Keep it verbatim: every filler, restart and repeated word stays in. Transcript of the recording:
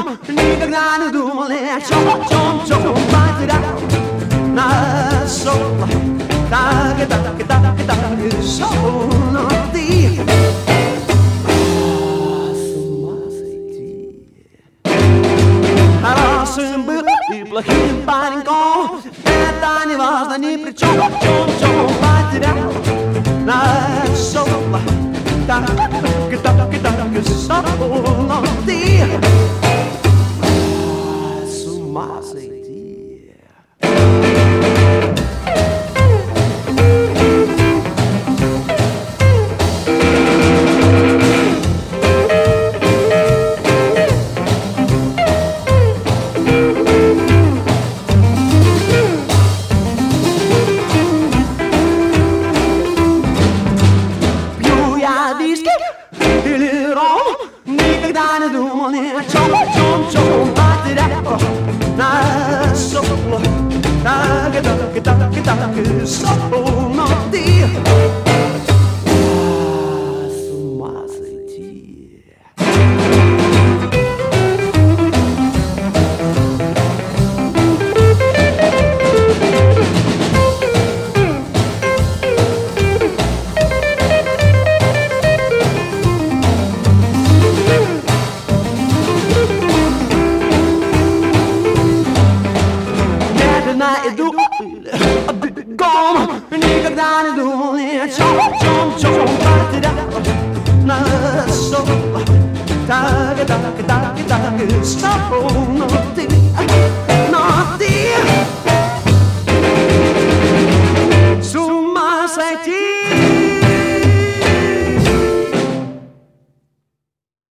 бегом, никогда не думали о чем, чем, чем потерял наш сон. Так и так, и так, и так, и сон, но ты с ума сойти. Хорошим был и плохим пареньком, это не важно ни при чем, чем, чем потерял наш сон. Так и так, и так, и сон, но ты с ума сойти. Никогда не думал ни о чем, чем, чем потерял наш сон. Так и так, и так, и так, и сон, но ты с ума сойти. Иду бегом, никогда не думал ни о чем, чем, чем потерял наш сон. Так и так, и так, и так, и сон, но ты, но ты с ума сойти.